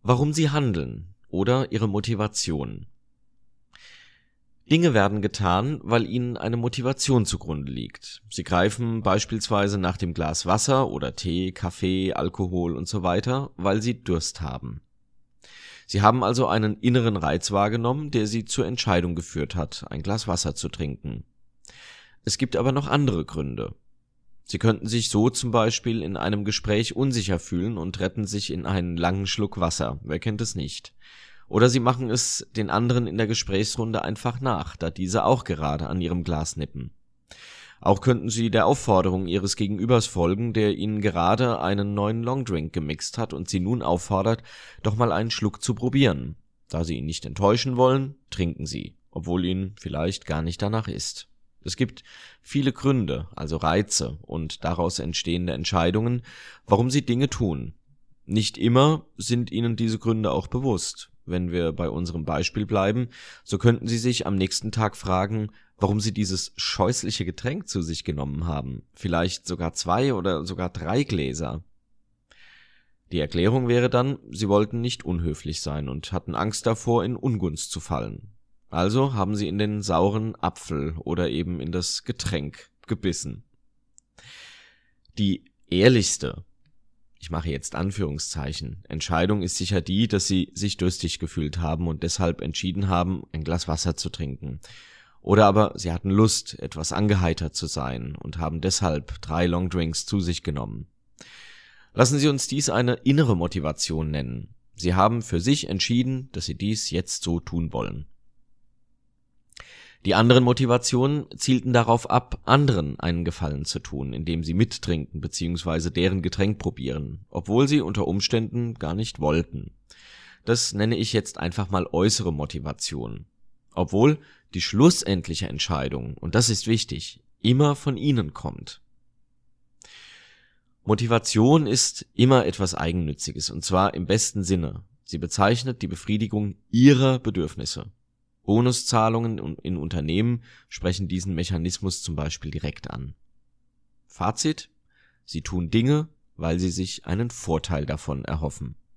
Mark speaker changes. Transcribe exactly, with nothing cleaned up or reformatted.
Speaker 1: Warum sie handeln oder ihre Motivation. Dinge werden getan, weil ihnen eine Motivation zugrunde liegt. Sie greifen beispielsweise nach dem Glas Wasser oder Tee, Kaffee, Alkohol und so weiter, weil sie Durst haben. Sie haben also einen inneren Reiz wahrgenommen, der sie zur Entscheidung geführt hat, ein Glas Wasser zu trinken. Es gibt aber noch andere Gründe. Sie könnten sich so zum Beispiel in einem Gespräch unsicher fühlen und retten sich in einen langen Schluck Wasser. Wer kennt es nicht? Oder sie machen es den anderen in der Gesprächsrunde einfach nach, da diese auch gerade an ihrem Glas nippen. Auch könnten sie der Aufforderung ihres Gegenübers folgen, der ihnen gerade einen neuen Longdrink gemixt hat und sie nun auffordert, doch mal einen Schluck zu probieren. Da sie ihn nicht enttäuschen wollen, trinken sie, obwohl ihnen vielleicht gar nicht danach ist. Es gibt viele Gründe, also Reize und daraus entstehende Entscheidungen, warum sie Dinge tun. Nicht immer sind ihnen diese Gründe auch bewusst. Wenn wir bei unserem Beispiel bleiben, so könnten Sie sich am nächsten Tag fragen, warum Sie dieses scheußliche Getränk zu sich genommen haben. Vielleicht sogar zwei oder sogar drei Gläser. Die Erklärung wäre dann, Sie wollten nicht unhöflich sein und hatten Angst davor, in Ungunst zu fallen. Also haben Sie in den sauren Apfel oder eben in das Getränk gebissen. Die ehrlichste, ich mache jetzt Anführungszeichen, Entscheidung ist sicher die, dass sie sich durstig gefühlt haben und deshalb entschieden haben, ein Glas Wasser zu trinken. Oder aber sie hatten Lust, etwas angeheitert zu sein und haben deshalb drei Longdrinks zu sich genommen. Lassen Sie uns dies eine innere Motivation nennen. Sie haben für sich entschieden, dass Sie dies jetzt so tun wollen. Die anderen Motivationen zielten darauf ab, anderen einen Gefallen zu tun, indem sie mittrinken bzw. deren Getränk probieren, obwohl sie unter Umständen gar nicht wollten. Das nenne ich jetzt einfach mal äußere Motivation. Obwohl die schlussendliche Entscheidung, und das ist wichtig, immer von Ihnen kommt. Motivation ist immer etwas Eigennütziges, und zwar im besten Sinne. Sie bezeichnet die Befriedigung Ihrer Bedürfnisse. Bonuszahlungen in Unternehmen sprechen diesen Mechanismus zum Beispiel direkt an. Fazit: Sie tun Dinge, weil sie sich einen Vorteil davon erhoffen.